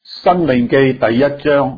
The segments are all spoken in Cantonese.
申命記第1章，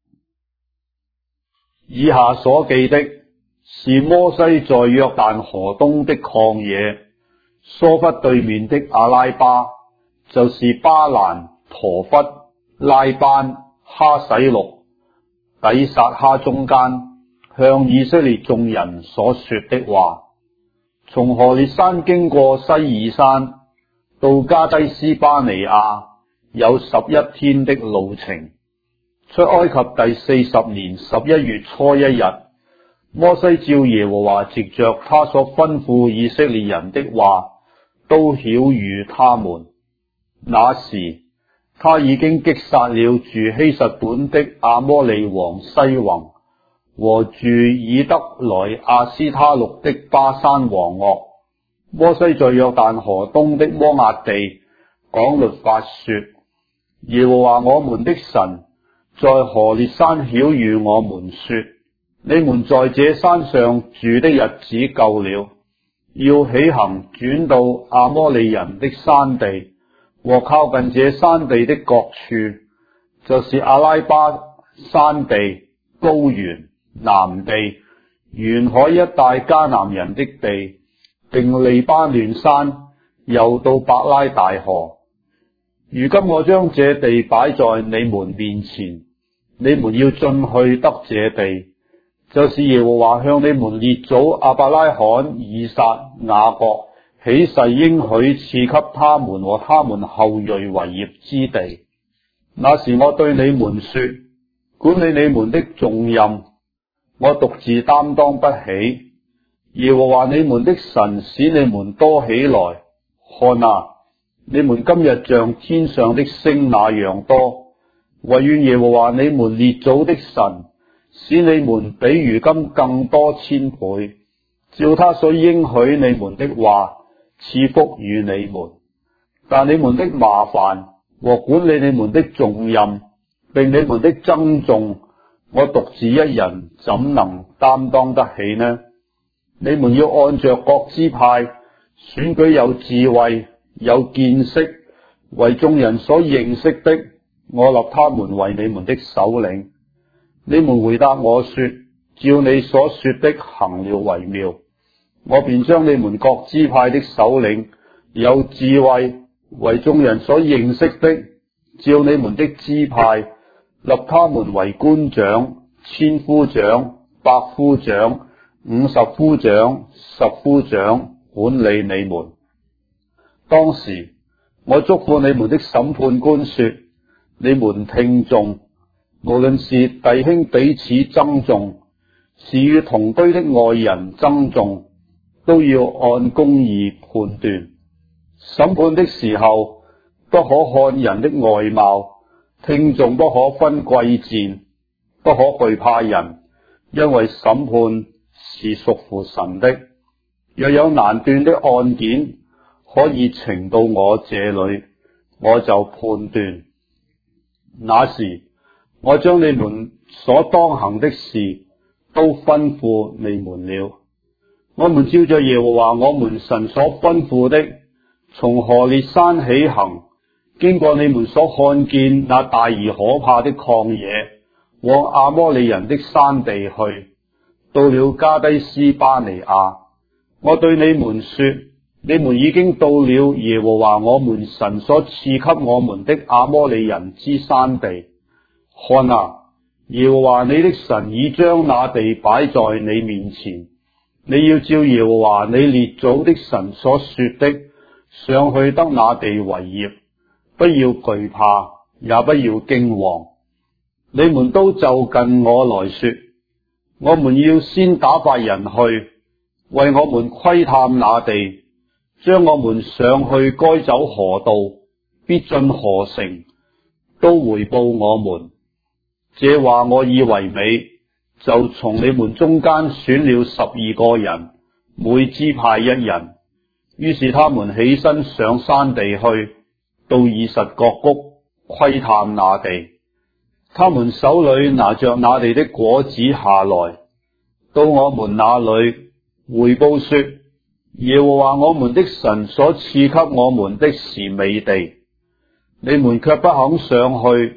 以下所記的是摩西在約旦河東的曠野，疏忽對面的阿拉巴，就是巴蘭、陀弗、拉班、哈洗錄、底撒哈中間，向以色列眾人所說的話。從何烈山經過西珥山到加低斯巴尼亞，有11天的路程。出埃及第40年11月初1日，摩西照耶和華藉着他所吩咐以色列人的話，都曉諭他們。那時他已經擊殺了住希實本的亞摩利王西宏，和住以得來亞斯他錄的巴珊王噩。摩西在約旦河東的摩押地講律法說：耶和華我們的神在何烈山曉諭我們說，你們在這山上住的日子夠了，要起行轉到亞摩利人的山地和靠近這山地的各處，就是阿拉巴山地、高原、南地、沿海一帶迦南人的地，並利巴嫩山，又到伯拉大河。如今我將這地擺在你們面前，你們要進去得這地，就是耶和華向你們列祖亞伯拉罕、以撒、雅各起誓應許賜給他們和他們後裔為業之地。那時我對你們說，管理你們的重任，我獨自擔當不起。耶和華你們的神使你們多起來，看啊，你們今日像天上的星那樣多。惟願耶和華你們列祖的神使你們比如今更多千倍，照他所應許你們的話賜福與你們。但你們的麻煩和管理你們的重任，並你們的爭訟，我獨自一人怎能擔當得起呢？你們要按着各支派選舉有智慧、有見識、為眾人所認識的，我立他們為你們的首領。你們回答我說，照你所說的行了為妙。我便將你們各支派的首領，有智慧、為眾人所認識的，照你們的支派立他們為官長、千夫長、百夫長、50夫長、10夫長，管理你們。當時我囑咐你們的審判官說，你們聽訟，無論是弟兄彼此爭訟，是與同居的外人爭訟，都要按公義判斷。審判的時候，不可看人的外貌，聽訟不可分貴賤，不可懼怕人，因為審判是屬乎神的。若有難斷的案件，可以呈到我這裏，我就判斷。那時我將你們所當行的事都吩咐你們了。我們照着耶和華我們神所吩咐的，從何烈山起行，經過你們所看見那大而可怕的曠野，往亞摩利人的山地去，到了加低斯巴尼亞。我對你們說，你們已經到了耶和華我們神所賜給我們的亞摩利人之山地。看啊，耶和華你的神已將那地擺在你面前，你要照耶和華你列祖的神所說的，上去得那地為業，不要懼怕，也不要驚惶。你們都就近我來說，我們要先打發人去，為我們窺探那地，將我們上去該走何道，必進何城，都回報我們。這話我以為美，就從你們中間選了12個人，每支派一人。於是他們起身上山地去，到以實各谷窺探那地。他們手裏拿着那地的果子下來，到我們那裏回報說，耶和華我們的神所賜給我們的是美地。你們卻不肯上去，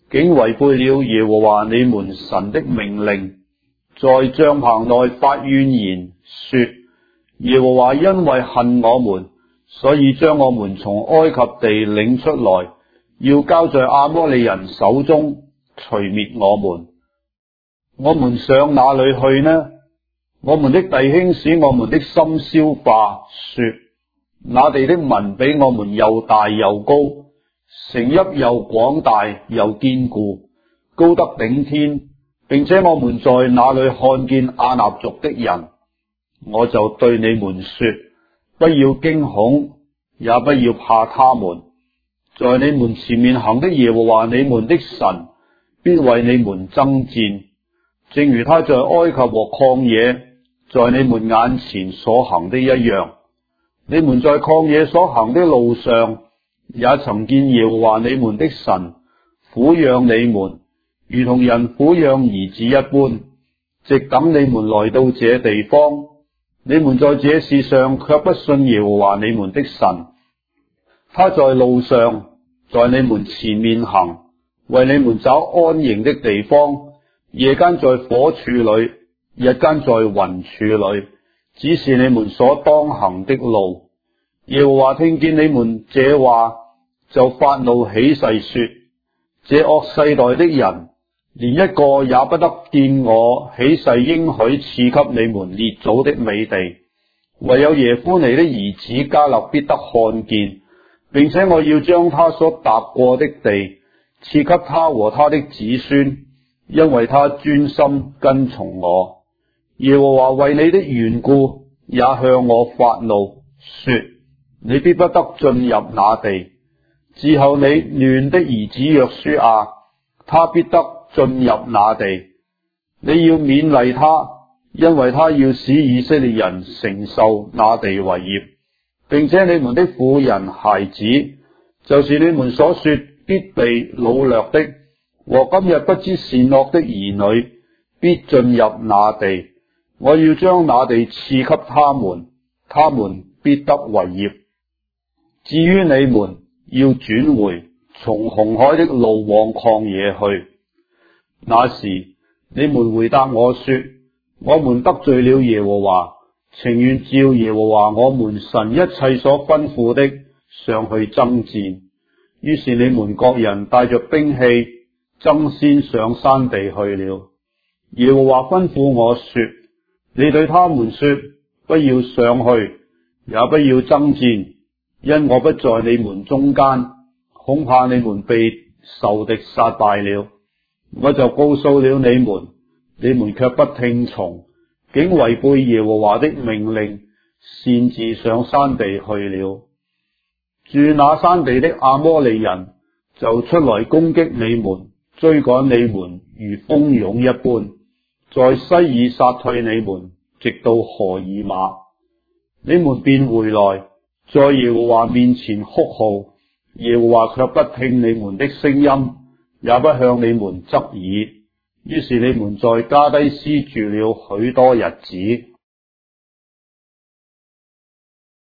竟違背了耶和華你們神的命令，在帳棚內發怨言，說：耶和華因為恨我們，所以將我們從埃及地領出來，要交在亞摩利人手中，除滅我們。我們上哪裏去呢？我們的弟兄使我們的心消化，說：那地的民比我們又大又高，城邑又廣大又堅固，高得頂天，並且我們在那裏看見亞衲族的人。我就對你們說：不要驚恐，也不要怕他們，在你們前面行的耶和華你們的神必為你們爭戰，正如他在埃及和曠野在你們眼前所行的一樣。你們在曠野所行的路上，也曾見耶和華你們的神撫養你們，如同人撫養兒子一般，直等你們來到這地方。你們在這事上卻不信耶和華你們的神，他在路上在你們前面行，為你們找安營的地方，夜間在火柱裏，日間在雲柱裏，指示你們所當行的路。耶和華聽見你們這話，就發怒起誓說：這惡世代的人，連一個也不得見我起誓應許賜給你們列祖的美地，唯有耶孚尼的兒子迦勒必得看見，並且我要將他所踏過的地賜給他和他的子孫，因為他專心跟從我。耶和華為你的緣故也向我發怒，說：你必不得進入那地。伺候你嫩的兒子約書亞，他必得進入那地。你要勉勵他，因為他要使以色列人承受那地為業，並且你們的婦人孩子，就是你們所說必被擄掠的，和今日不知善惡的兒女，必進入那地。我要將那地賜給他們，他們必得為業。至於你們，要轉回，從紅海的路往曠野去。那時你們回答我說：我們得罪了耶和華，情願照耶和華我們神一切所吩咐的上去爭戰。於是你們各人帶着兵器，爭先上山地去了。耶和華吩咐我說：你對他們說，不要上去，也不要爭戰，因我不在你們中間，恐怕你們被仇敵殺敗了。我就告訴了你們，你們卻不聽從，竟違背耶和華的命令，擅自上山地去了。住那山地的亞摩利人就出來攻擊你們，追趕你們如蜂擁一般，在西珥殺退你們，直到何爾瑪。你們便回來，在耶和華面前哭號，耶和華卻不聽你們的聲音，也不向你們側耳。於是你們在加低斯住了許多日子。